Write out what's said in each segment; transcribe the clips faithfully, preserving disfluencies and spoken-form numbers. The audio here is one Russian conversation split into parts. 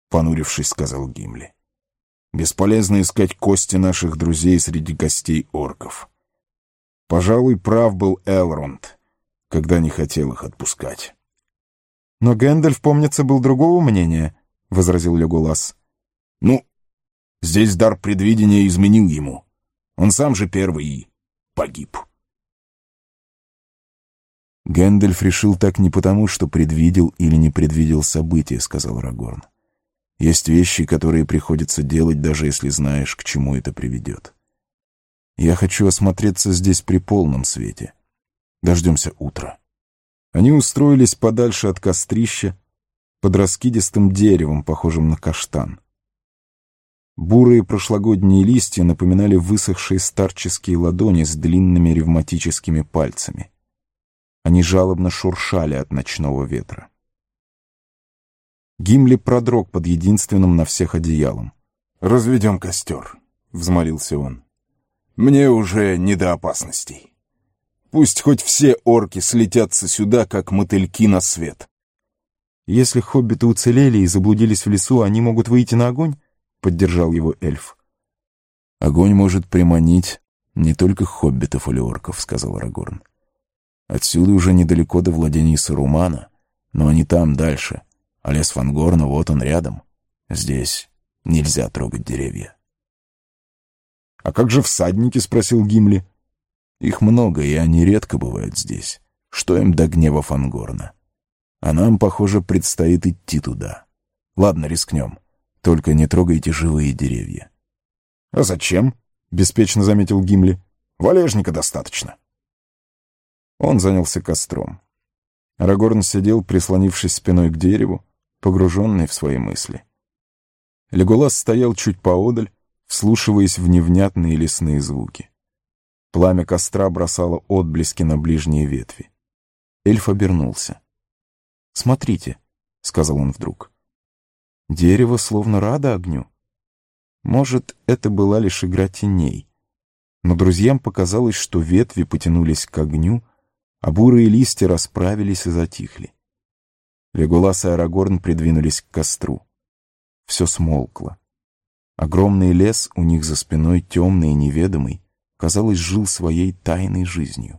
понурившись, сказал Гимли. Бесполезно искать кости наших друзей среди гостей орков. Пожалуй, прав был Элронд, когда не хотел их отпускать. Но Гэндальф, помнится, был другого мнения, — возразил Леголас. Ну, здесь дар предвидения изменил ему. Он сам же первый и погиб. Гэндальф решил так не потому, что предвидел или не предвидел события, — сказал Арагорн. Есть вещи, которые приходится делать, даже если знаешь, к чему это приведет. Я хочу осмотреться здесь при полном свете. Дождемся утра. Они устроились подальше от кострища, под раскидистым деревом, похожим на каштан. Бурые прошлогодние листья напоминали высохшие старческие ладони с длинными ревматическими пальцами. Они жалобно шуршали от ночного ветра. Гимли продрог под единственным на всех одеялом. «Разведем костер», — взмолился он. «Мне уже не до опасностей. Пусть хоть все орки слетятся сюда, как мотыльки на свет». «Если хоббиты уцелели и заблудились в лесу, они могут выйти на огонь?» — поддержал его эльф. «Огонь может приманить не только хоббитов или орков», — сказал Арагорн. «Отсюда уже недалеко до владений Сарумана, но они там, дальше, а лес Фангорна вот он рядом. Здесь нельзя трогать деревья». «А как же всадники?» — спросил Гимли. «Их много, и они редко бывают здесь. Что им до гнева Фангорна? А нам, похоже, предстоит идти туда. Ладно, рискнем. Только не трогайте живые деревья». «А зачем?» — беспечно заметил Гимли. «Валежника достаточно». Он занялся костром. Арагорн сидел, прислонившись спиной к дереву, погруженный в свои мысли. Леголас стоял чуть поодаль, вслушиваясь в невнятные лесные звуки. Пламя костра бросало отблески на ближние ветви. Эльф обернулся. «Смотрите», — сказал он вдруг. «Дерево словно радо огню. Может, это была лишь игра теней. Но друзьям показалось, что ветви потянулись к огню, а бурые листья расправились и затихли. Леголас и Арагорн придвинулись к костру. Все смолкло. Огромный лес у них за спиной, темный и неведомый, казалось, жил своей тайной жизнью.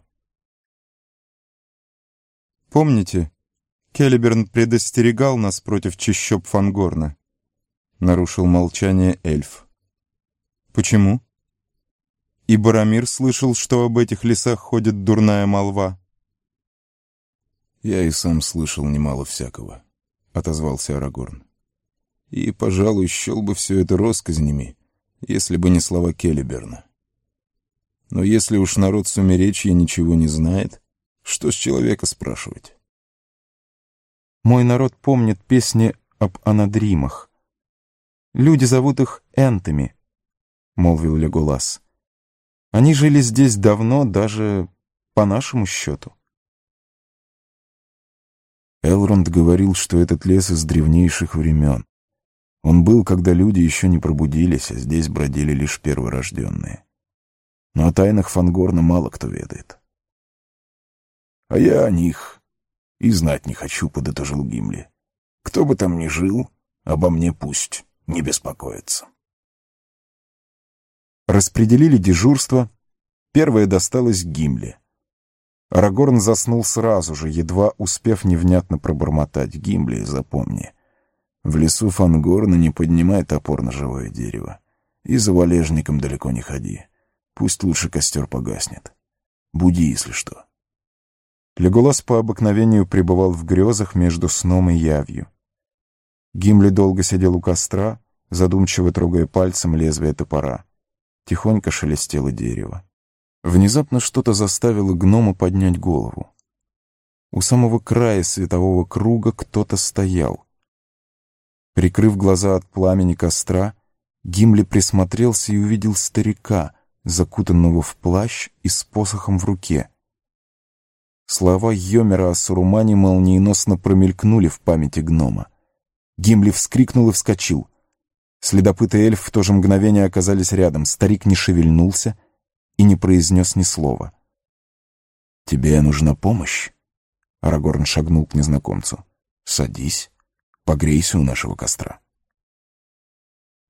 «Помните, Келеберн предостерегал нас против чащоб Фангорна?» — нарушил молчание эльф. «Почему?» «И Боромир слышал, что об этих лесах ходит дурная молва». «Я и сам слышал немало всякого», — отозвался Арагорн. «И, пожалуй, счел бы все это россказнями, если бы не слова Келеберна. Но если уж народ сумеречья ничего не знает, что с человека спрашивать?» «Мой народ помнит песни об анадримах. Люди зовут их энтами», — молвил Леголас. «Они жили здесь давно, даже по нашему счету». Элронд говорил, что этот лес из древнейших времен. Он был, когда люди еще не пробудились, а здесь бродили лишь перворожденные. Но о тайнах Фангорна мало кто ведает. «А я о них и знать не хочу», — подытожил Гимли. «Кто бы там ни жил, обо мне пусть не беспокоится». Распределили дежурство. Первое досталось Гимли. Арагорн заснул сразу же, едва успев невнятно пробормотать: «Гимли, запомни, в лесу Фангорна не поднимай топор на живое дерево, и за валежником далеко не ходи. Пусть лучше костер погаснет. Буди, если что». Леголас по обыкновению пребывал в грезах между сном и явью. Гимли долго сидел у костра, задумчиво трогая пальцем лезвие топора. Тихонько шелестело дерево. Внезапно что-то заставило гнома поднять голову. У самого края светового круга кто-то стоял. Прикрыв глаза от пламени костра, Гимли присмотрелся и увидел старика, закутанного в плащ и с посохом в руке. Слова Йомера о Сарумане молниеносно промелькнули в памяти гнома. Гимли вскрикнул и вскочил. Следопыт и эльф в то же мгновение оказались рядом. Старик не шевельнулся и не произнес ни слова. «Тебе нужна помощь?» Арагорн шагнул к незнакомцу. «Садись, погрейся у нашего костра».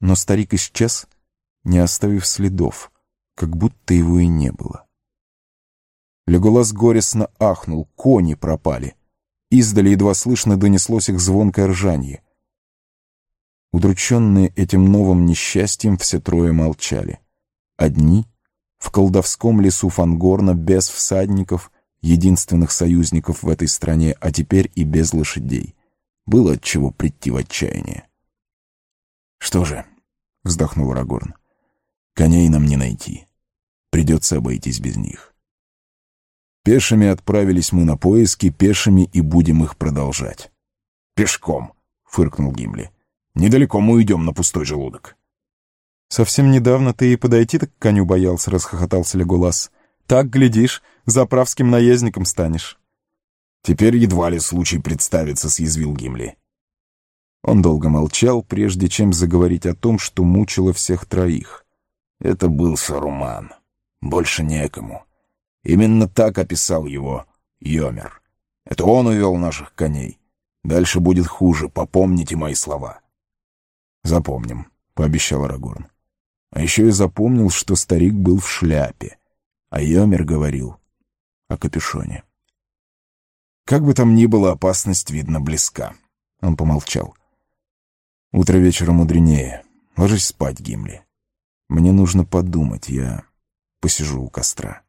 Но старик исчез, не оставив следов, как будто его и не было. Леголас горестно ахнул, кони пропали. Издали едва слышно донеслось их звонкое ржанье. Удрученные этим новым несчастьем, все трое молчали. Одни в колдовском лесу Фангорна, без всадников, единственных союзников в этой стране, а теперь и без лошадей. Было от чего прийти в отчаяние. «Что же?» — вздохнул Арагорн. «Коней нам не найти. Придется обойтись без них. Пешими отправились мы на поиски, пешими и будем их продолжать». «Пешком!» — фыркнул Гимли. «Недалеко мы уйдем на пустой желудок». «Совсем недавно ты и подойти-то к коню боялся», — расхохотался Леголас. «Так, глядишь, заправским наездником станешь». «Теперь едва ли случай представится», — съязвил Гимли. Он долго молчал, прежде чем заговорить о том, что мучило всех троих. Это был Саруман. Больше некому. Именно так описал его Йомер. Это он увел наших коней. Дальше будет хуже, попомните мои слова. «Запомним», — пообещал Арагорн. А еще и запомнил, что старик был в шляпе, а Йомер говорил о капюшоне. «Как бы там ни было, опасность, видно, близка». Он помолчал. «Утро вечера мудренее. Ложись спать, Гимли. Мне нужно подумать, я посижу у костра».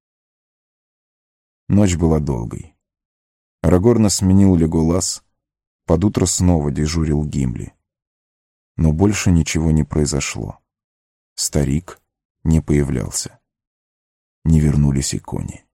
Ночь была долгой. Арагорна сменил Леголас, под утро снова дежурил Гимли. Но больше ничего не произошло. Старик не появлялся. Не вернулись и кони.